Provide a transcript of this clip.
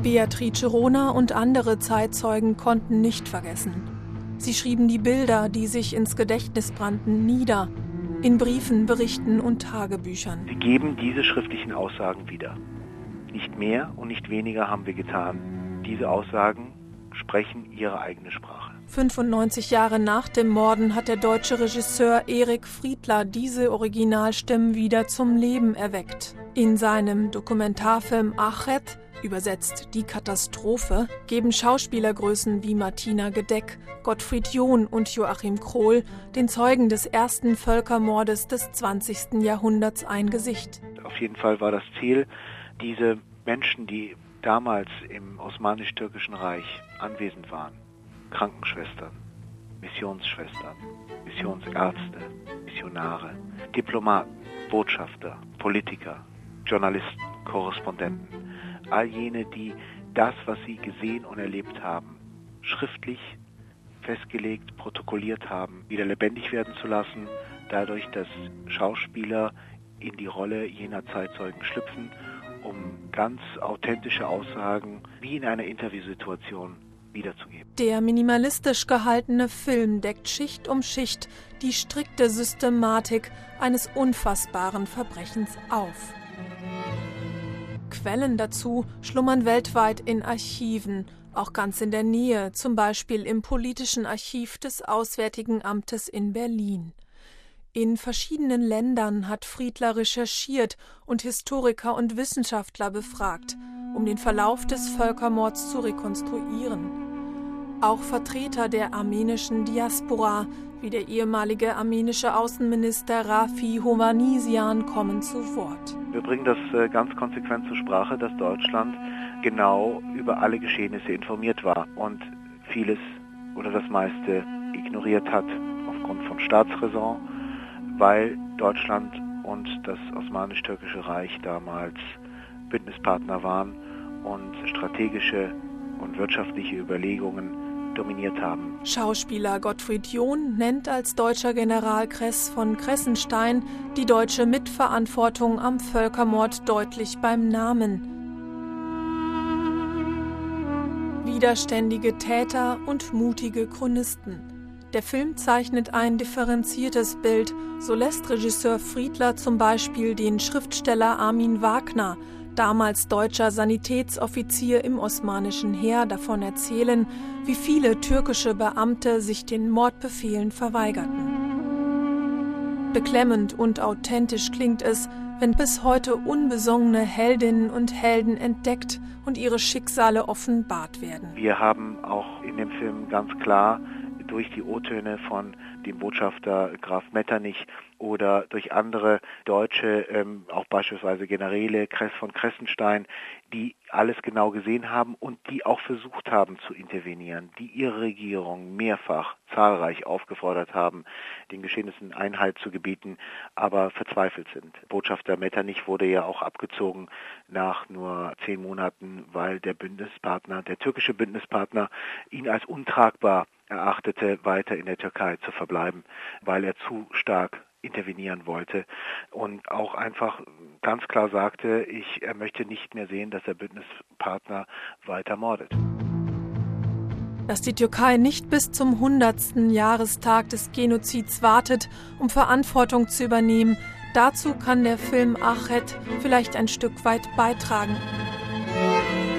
Beatrice Rona und andere Zeitzeugen konnten nicht vergessen. Sie schrieben die Bilder, die sich ins Gedächtnis brannten, nieder, in Briefen, Berichten und Tagebüchern. Sie geben diese schriftlichen Aussagen wieder. Nicht mehr und nicht weniger haben wir getan. Diese Aussagen sprechen ihre eigene Sprache. 95 Jahre nach dem Morden hat der deutsche Regisseur Erik Friedler diese Originalstimmen wieder zum Leben erweckt. In seinem Dokumentarfilm Achet, übersetzt Die Katastrophe, geben Schauspielergrößen wie Martina Gedeck, Gottfried John und Joachim Krohl den Zeugen des ersten Völkermordes des 20. Jahrhunderts ein Gesicht. Auf jeden Fall war das Ziel, diese Menschen, die damals im Osmanisch-Türkischen Reich anwesend waren, Krankenschwestern, Missionsschwestern, Missionsärzte, Missionare, Diplomaten, Botschafter, Politiker, Journalisten, Korrespondenten, all jene, die das, was sie gesehen und erlebt haben, schriftlich festgelegt, protokolliert haben, wieder lebendig werden zu lassen, dadurch, dass Schauspieler in die Rolle jener Zeitzeugen schlüpfen, um ganz authentische Aussagen wie in einer Interviewsituation wiederzugeben. Der minimalistisch gehaltene Film deckt Schicht um Schicht die strikte Systematik eines unfassbaren Verbrechens auf. Quellen dazu schlummern weltweit in Archiven, auch ganz in der Nähe, zum Beispiel im Politischen Archiv des Auswärtigen Amtes in Berlin. In verschiedenen Ländern hat Friedler recherchiert und Historiker und Wissenschaftler befragt, um den Verlauf des Völkermords zu rekonstruieren. Auch Vertreter der armenischen Diaspora, wie der ehemalige armenische Außenminister Rafi Hovhannisyan, kommen zu Wort. Wir bringen das ganz konsequent zur Sprache, dass Deutschland genau über alle Geschehnisse informiert war und vieles oder das meiste ignoriert hat aufgrund von Staatsräson, weil Deutschland und das Osmanisch-Türkische Reich damals Bündnispartner waren und strategische und wirtschaftliche Überlegungen dominiert haben. Schauspieler Gottfried John nennt als deutscher General Kress von Kressenstein die deutsche Mitverantwortung am Völkermord deutlich beim Namen. Widerständige Täter und mutige Chronisten. Der Film zeichnet ein differenziertes Bild. So lässt Regisseur Friedler zum Beispiel den Schriftsteller Armin Wagner, damals deutscher Sanitätsoffizier im osmanischen Heer, davon erzählen, wie viele türkische Beamte sich den Mordbefehlen verweigerten. Beklemmend und authentisch klingt es, wenn bis heute unbesungene Heldinnen und Helden entdeckt und ihre Schicksale offenbart werden. Wir haben auch in dem Film ganz klar durch die O-Töne von dem Botschafter Graf Metternich oder durch andere Deutsche, auch beispielsweise Generäle Kress von Kressenstein, die alles genau gesehen haben und die auch versucht haben zu intervenieren, die ihre Regierung mehrfach zahlreich aufgefordert haben, den Geschehnissen Einhalt zu gebieten, aber verzweifelt sind. Botschafter Metternich wurde ja auch abgezogen nach nur 10 Monaten, weil der türkische Bündnispartner ihn als untragbar erachtete, weiter in der Türkei zu verbleiben, weil er zu stark intervenieren wollte und auch einfach ganz klar sagte, er möchte nicht mehr sehen, dass der Bündnispartner weiter mordet. Dass die Türkei nicht bis zum 100. Jahrestag des Genozids wartet, um Verantwortung zu übernehmen, dazu kann der Film Achet vielleicht ein Stück weit beitragen.